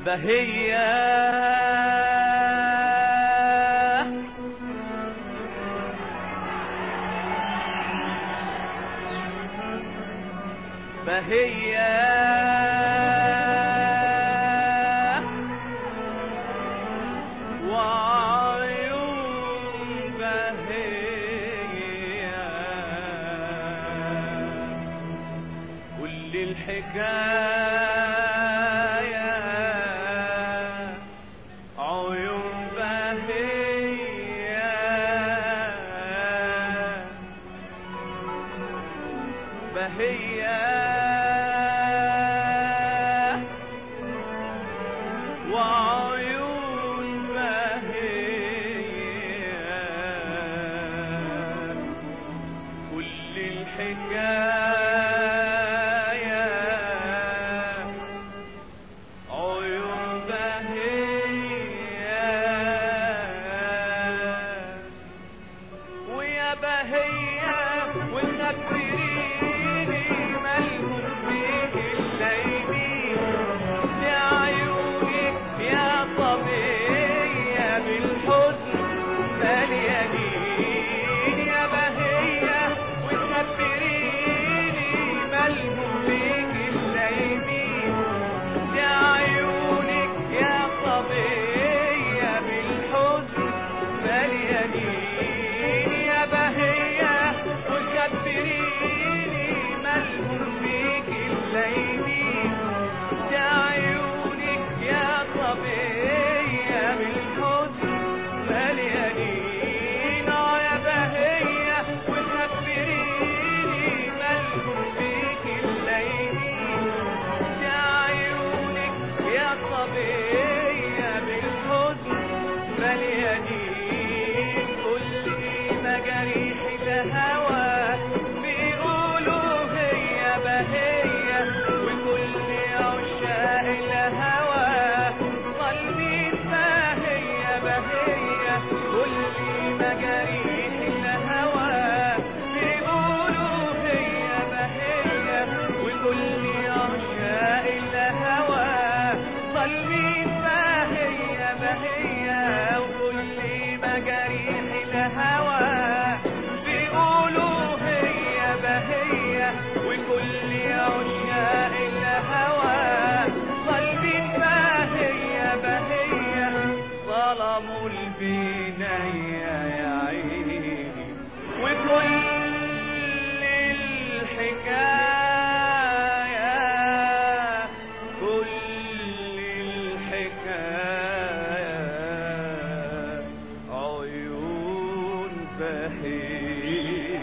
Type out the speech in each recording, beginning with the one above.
بهية بهية وعيون بهية كل الحكاية عيون بهية بهية وعيون بهية كل الحكاية عيون بهية ويا بهية وتخبريني مالهم فيك الليلين يا عيونك يا صبية بالحزن مليانين يا بهية وتخبريني مالهم فيك الليلين يا عيونك يا صبية بالحزن مليانين يا بهية وتخبريني مالهم فيك الليلين يا عيونك يا صبية بالحزن مليانين يا بهية وتخبريني مالهم فيك الليلين يا عيونك يا صبية بالحزن مليانين كل مجاريح الهوى بيقولوا هي بهية وكل عشاق الهوى ظالمين بهية بهية كل مجاريح الهوى بيقولوا هي بهية وكل عشاق الهوى ظالمين بهية بهية وكل مجاريح الهوى بيقولوا هي بهية وكل عشاق الهوى ظالمين بهية بهية ظلموا البناية يا عيني وكل الحكاية كل الحكاية عيون بهية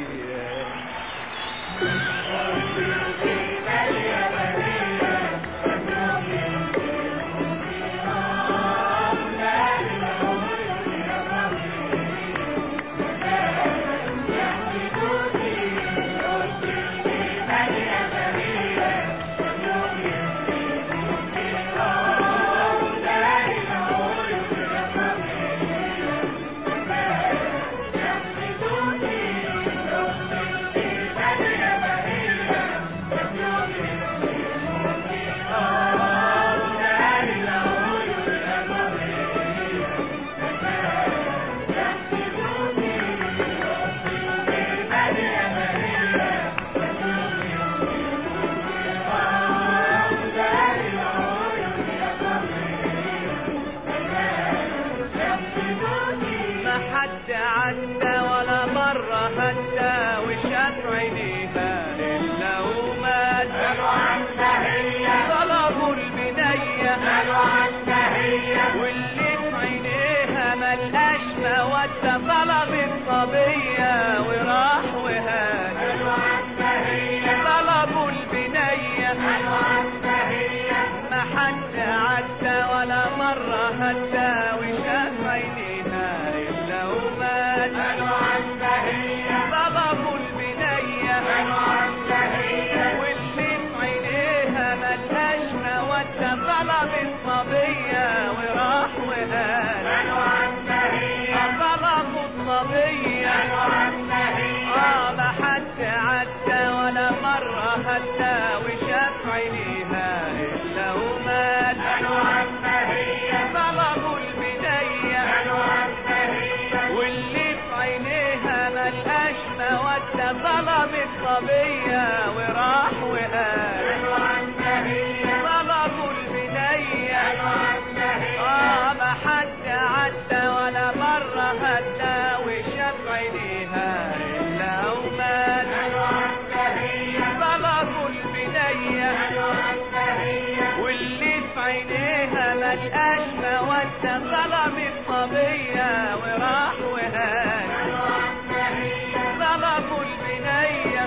ما حد عدى ولا مرة هدى وشاف عينيها إلا ومات قالوا عنها هي طلبوا البنية قالوا عنها هي واللي في عينيها ملقاش مودة طلب الصبية وراح وهان قالوا عنها هي طلبوا البنية قالوا عنها هي ما حد عدى ولا مرة هدى وشاف عينيها إلا ومات قالوا عنها هي طلبوا البنية قالوا عنها هي واللي في عينيها ملقاش مودة طلب الصبية وراح وقال قالوا عنها هي طلبوا الصبية قالوا عنها هي ما حد عدى ولا مرة هدى وشاف عينيها إلا ومات قالوا الصبية وراح وقال طلبوا البنية ما حد عدى ولا مرة هدى وشاف عينيها إلا ومات طلبوا البنية واللي في عينيها ملقاش مودة طلب الصبية وراح وقال طلبوا البنية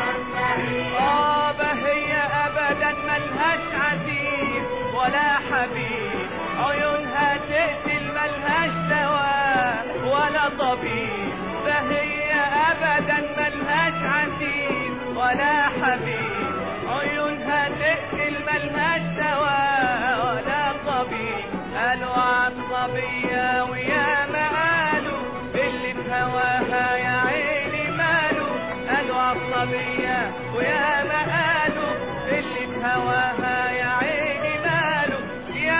هي أبدا ملهاش عزيز ولا حبيب عيونها تقتل ملهاش دواء ولا طبيب فهي أبدا ملهاش عزيز ولا حبيب عيونها تقتل ملهاش دواء ولا طبيب قالوا عالصبية ويا ما قالوا اللي في هواها يا عيني ماله قالوا عالصبية ويا ما قالوا اللي في هواها يا عيني ماله يا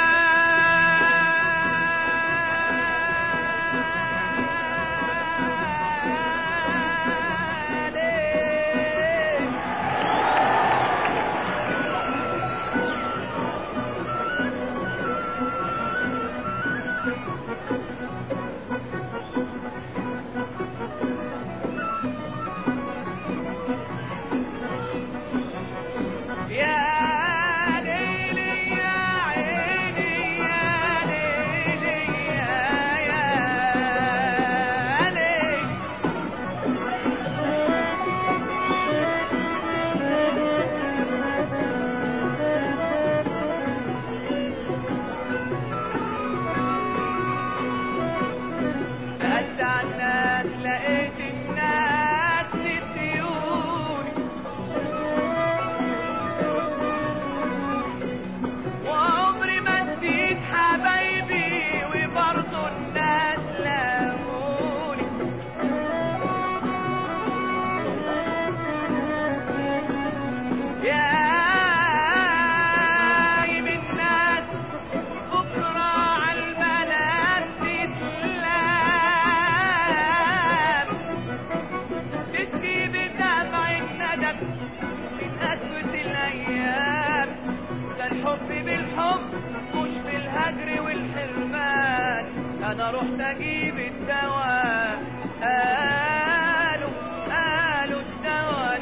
انا رحت اجيب الدواء قالوا الدواء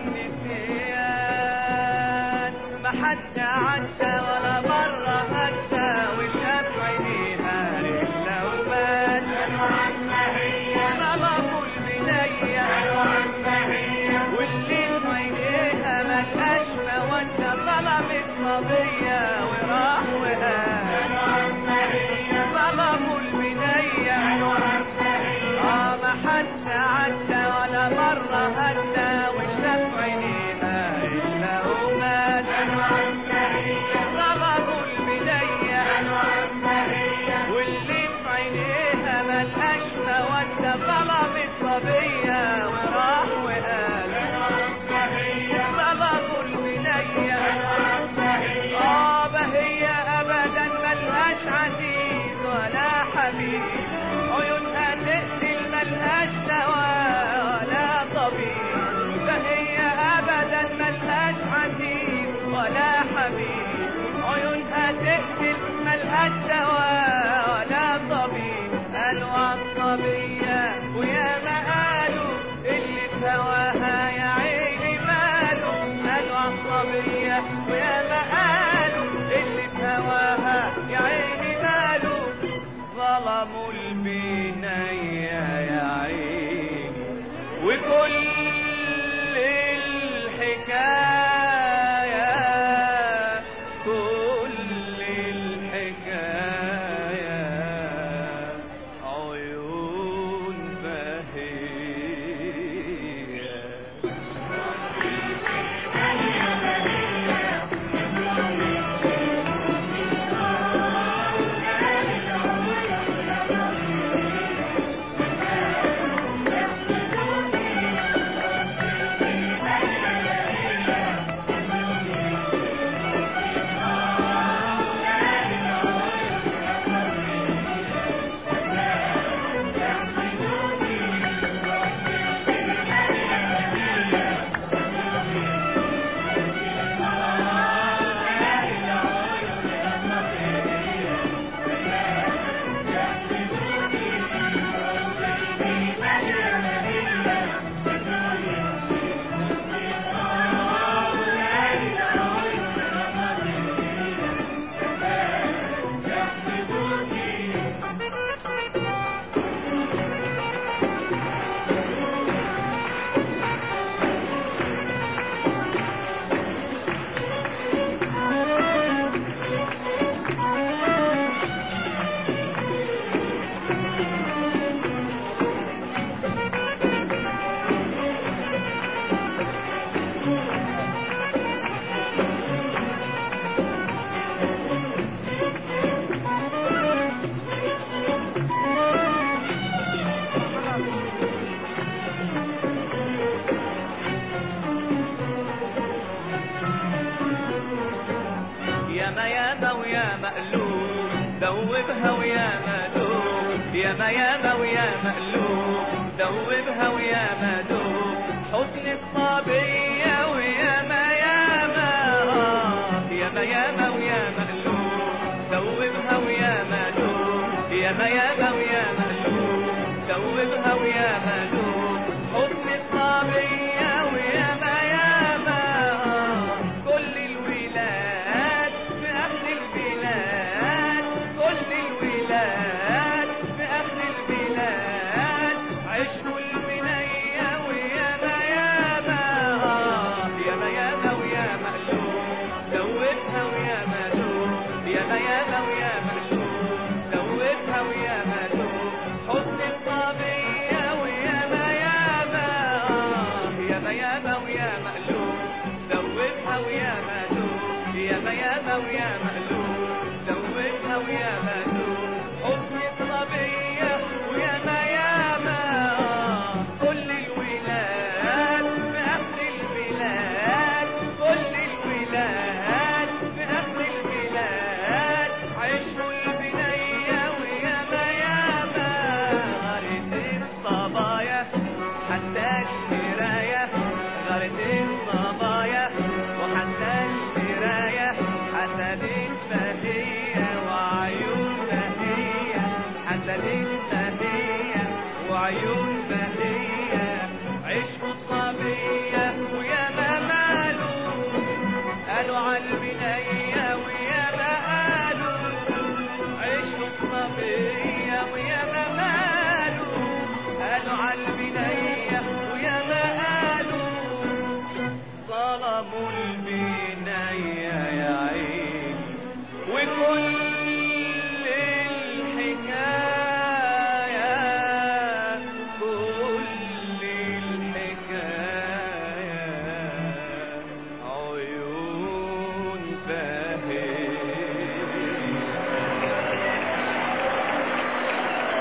النسيان ما حد عدى ولا مرة هدى وشاف عينيها الا ومات طلبوا البنية واللي في عينيها ملقاش مودة طلب الصبية وراح وقال طلبوا البنية ما حد عدى ولا مرة هدى وشاف عينيها إلا ومات طلبوا البنية واللي في عينيها ملقاش مودة طلب الصبية وراح وقال طلبوا البنية هي أبدا ملهاش عزيز ولا حبيب عيونها تقتل ملهاش دواء ولا طبيب فهي أبدا ملهاش عزيز ولا حبيب عيونها تقتل ملهاش دواء ولا طبيب قالوا عالصبية ويا ما قالوا اللي في هواها يا عيني ماله قالوا عالصبية ويا ما قالوا اللي في هواها يا عيني ماله ظلموا البنية يا عيني وكل الحكاية عيون بهية دوبها ويا مدوب ياما ياما ويا مقلوب دوبها ويا مدوب حسن الصبية وياما ياما ياما ياما ويا مقلوب دوبها ويا مدوب ياما ياما ويا مقلوب دوبها ويا مدوب